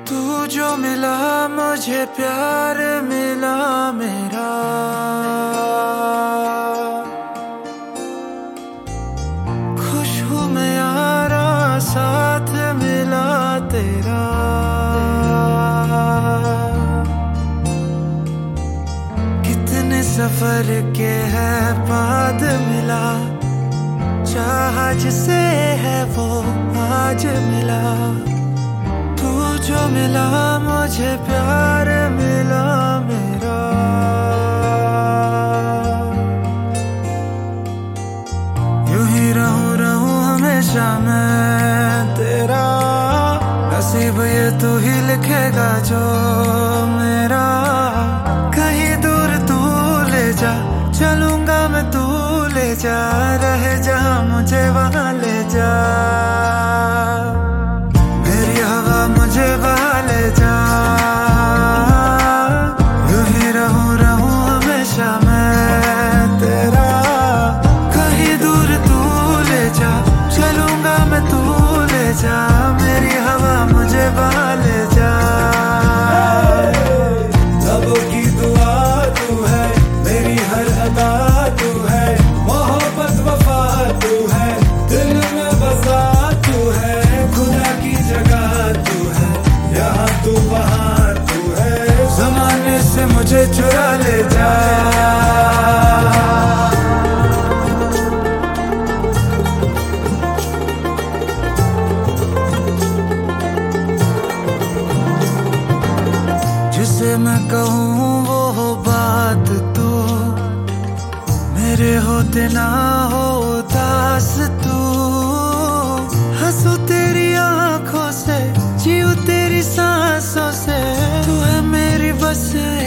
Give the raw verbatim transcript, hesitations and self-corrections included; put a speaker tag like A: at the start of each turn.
A: तू जो मिला मुझे प्यार मिला मेरा, खुश हूँ मैं यारा साथ मिला तेरा। कितने सफर के है बाद मिला, चाह जिसे है वो आज मिला। तू जो मिला मुझे प्यार मिला मेरा। यूं ही रहूं रहूं हमेशा मैं तेरा, नसीब ये तू ही लिखेगा जो मेरा। कहीं दूर तू ले जा, चलूंगा मैं तू ले जा, रह जा मुझे वहां ले जा। मेरी हवा मुझे वहां ले जा, यूं ही रहूं रहूं हमेशा मैं तेरा। कहीं दूर तू ले जा, चलूंगा मैं तू ले जा, मेरी हवा मुझे वहां ले जा।
B: सबों की दुआ तू है, मेरी हर अदा तू है, मोहब्बत वफा तू है, दिल में बसा तू है। खुदा की जगह तू है, यहाँ तू वहाँ तू है,
A: जमाने से मुझे चुरा ले जा। जिसे मैं कहूँ वो बात तो, मेरे होते ना हो उदास तू। हंसू तेरी आंखों से, जीऊं तेरी सांसों से, तू है मेरी बस